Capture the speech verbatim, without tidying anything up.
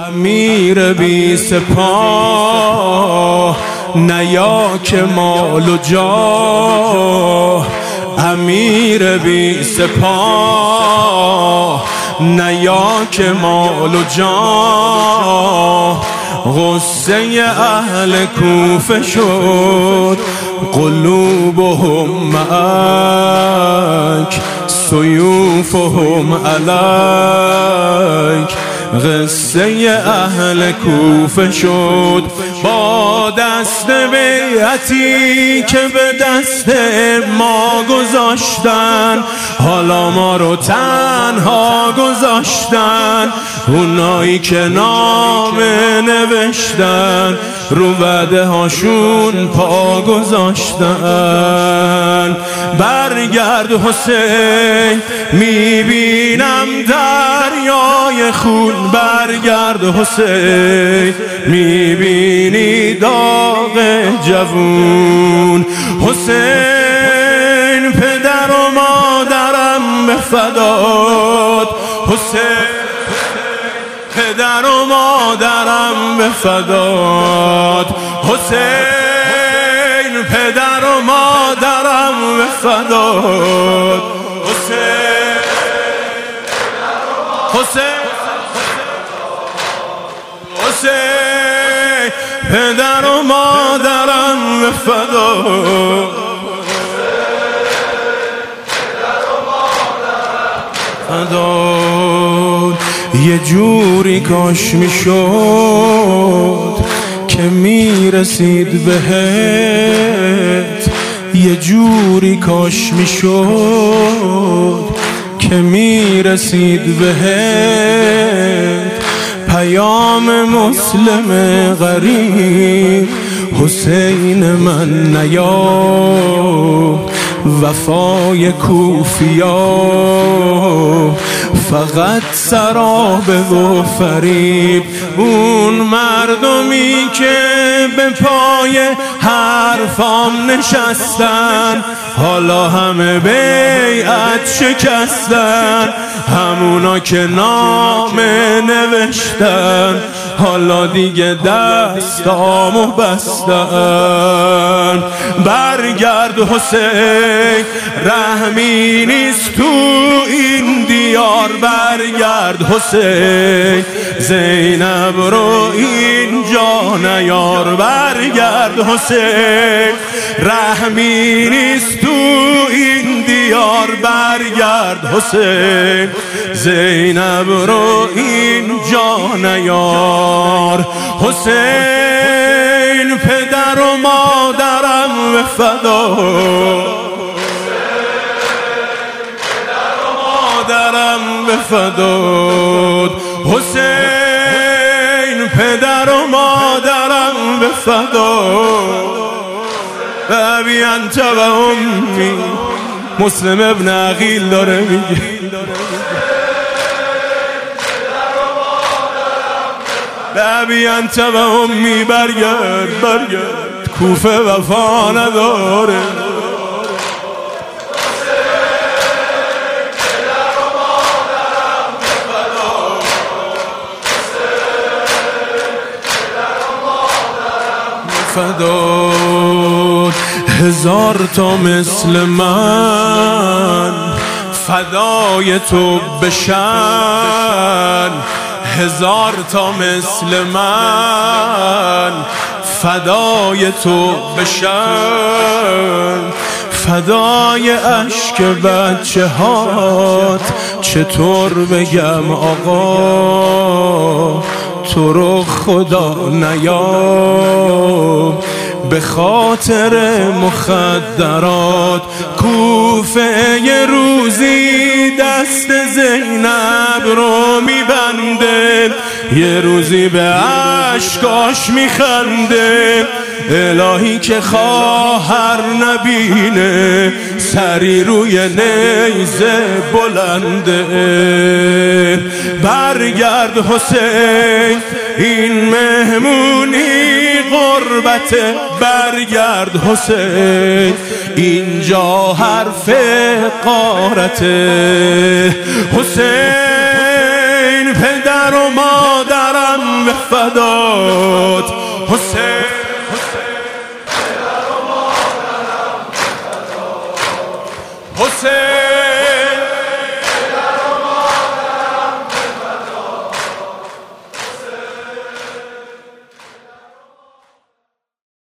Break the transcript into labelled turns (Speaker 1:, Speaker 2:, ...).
Speaker 1: امیر بی سپاه نیا که مال و جاه، امیر بی سپاه نیا که مال و جاه. غصه اهل کوفه شد قلوبهم معک سیوفهم علیک. قصه اهل کوفه شد با دست بیعتی که به دست ما گذاشتن، حالا ما رو تنها گذاشتن. اونایی که نامه نوشتن رو وعده هاشون پا گذاشتن. برگرد حسین میبینم دریای خون، برگرد حسین میبینی داغ جوون. حسین پدر و مادرم به فدات، حسین پدر و مادرم به فدات، حسین پدر و مادرم به فدات، حسین حسین حسین پدر و مادرم به فدات، فدات. یه جوری کاش میشد که میرسید بهت، یه جوری کاش میشد که میرسید بهت. پیام مسلم غریب حسین من نیا، وفای کوفیا فقط سرابه و فریب. اون مردمی که به پای حرفام نشستن حالا همه بیعت شکستن، همونا که نامه نوشتن حالا دیگه دستامو بستن. برگرد حسین رحمی نیست تو این دیار، برگرد حسین زینب رو اینجا نیار. برگرد حسین رحمی نیست تو این دیار، برگرد حسین زینب رو اینجا نیار. حسین پدر و مادرم به فدات، پدر و مادرم به فدات، حسین پدر و مادرم به فدات. ابی انت و امی، مسلم ابن عقیل داره میگه ابی انت و امی، برگرد برگرد کوفه وفا نداره. فدات هزار تا مثل من فدای تو بشن، هزار تا مثل من فدای تو بشن. فدای اشک بچه هات چطور بگم آقا، تو رو خدا نیام به خاطر مخدرات. کوفه یه روزی دست زینب رو میبنده، یه روزی به عشقاش میخنده. الهی که خواهر نبینه سری روی نیزه بلنده. برگرد حسین این مهمونی غربت، برگرد حسین اینجا حرف غارته. حسین پدر و مادرم مادرم به فدات حسین حسین